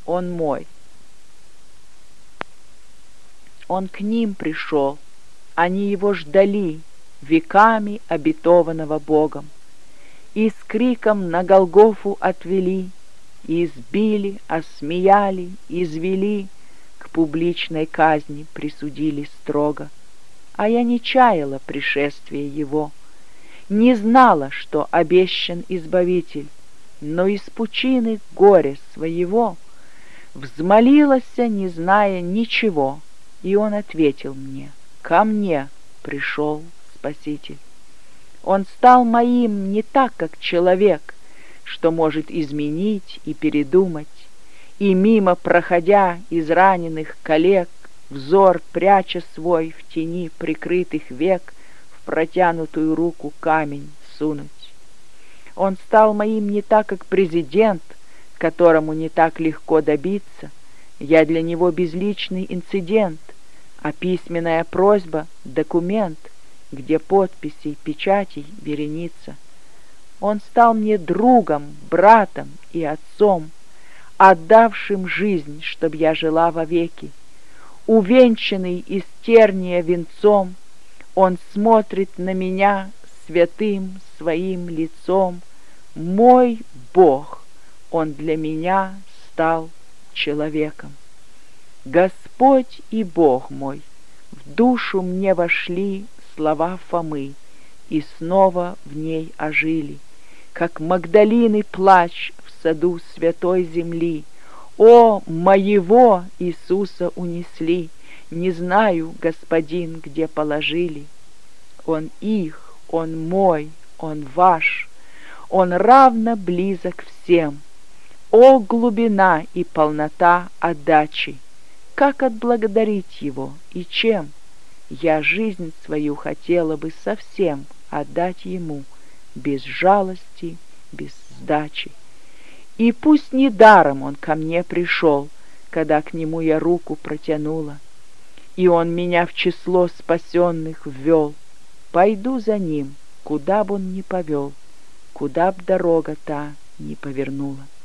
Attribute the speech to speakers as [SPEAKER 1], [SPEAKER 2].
[SPEAKER 1] он мой. Он к ним пришел, они его ждали, веками обетованного Богом, и с криком на Голгофу отвели, и избили, осмеяли, извели, к публичной казни присудили строго. А я не чаяла пришествия его, не знала, что обещан Избавитель, но из пучины горя своего взмолилась, не зная ничего, и он ответил мне: ко мне пришел Спаситель. Он стал моим не так, как человек, что может изменить и передумать, и мимо проходя израненных коллег, взор пряча свой в тени прикрытых век, в протянутую руку камень сунуть. Он стал моим не так, как президент, которому не так легко добиться. Я для него безличный инцидент, а письменная просьба — документ, где подписей, печатей вереница. Он стал мне другом, братом и отцом, отдавшим жизнь, чтоб я жила вовеки. Увенчанный из терния венцом, он смотрит на меня святым своим лицом. Мой Бог, он для меня стал человеком. Господь и Бог мой, в душу мне вошли слова Фомы, и снова в ней ожили, как Магдалины плач в саду святой земли. О, моего Иисуса унесли, не знаю, Господин, где положили. Он их, он мой, он ваш, он равно близок всем. О, глубина и полнота отдачи! Как отблагодарить его и чем? Я жизнь свою хотела бы совсем отдать ему, без жалости, без сдачи. И пусть недаром он ко мне пришел, когда к нему я руку протянула, и он меня в число спасенных ввел. Пойду за ним, куда б он ни повел, куда б дорога та ни повернула.